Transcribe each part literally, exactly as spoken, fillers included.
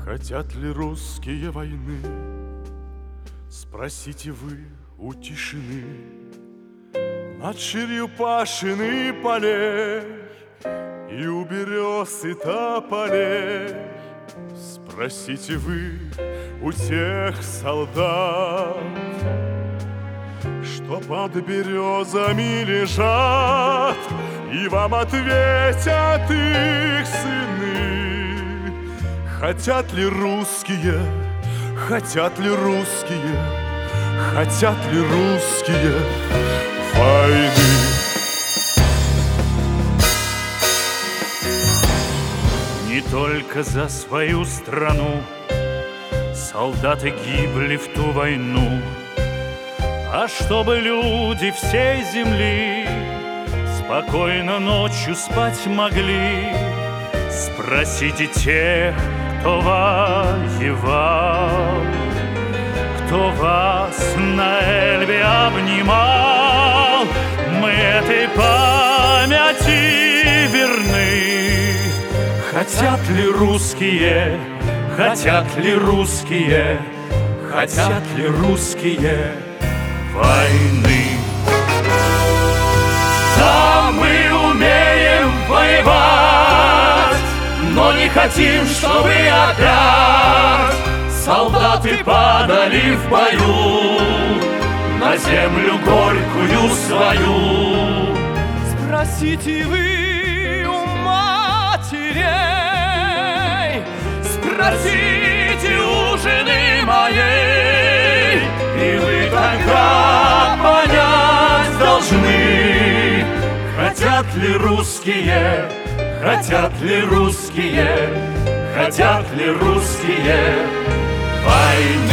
Хотят ли русские войны? Спросите вы у тишины. Над ширью пашины полей и у берез и тополей. Спросите вы у тех солдат, что под березами лежат, и вам ответят их сыны. Хотят ли русские, хотят ли русские, хотят ли русские войны? Не только за свою страну солдаты гибли в ту войну, а чтобы люди всей земли спокойно ночью спать могли. Спросите тех, кто воевал, кто вас на Эльбе обнимал. Мы этой памяти верны. Хотят ли русские, хотят ли русские, хотят ли русские войны? Да, мы умеем воевать, но не хотим, чтобы опять солдаты падали в бою на землю горькую свою. Спросите вы у матерей, спросите у жены моей, и вы тогда понять должны. Хотят ли русские, хотят ли русские, хотят ли русские войны?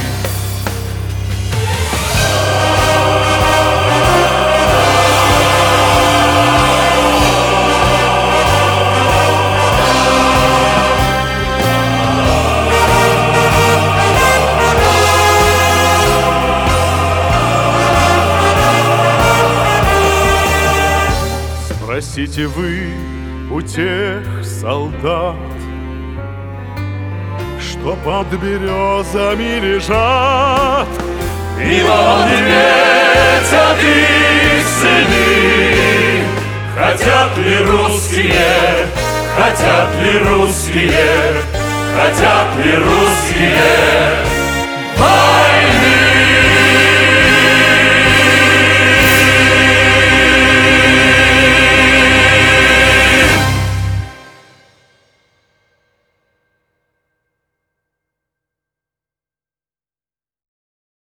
Спросите вы у тех солдат, что под березами лежат, и вам ответят их сыны. Хотят ли русские, хотят ли русские, хотят ли русские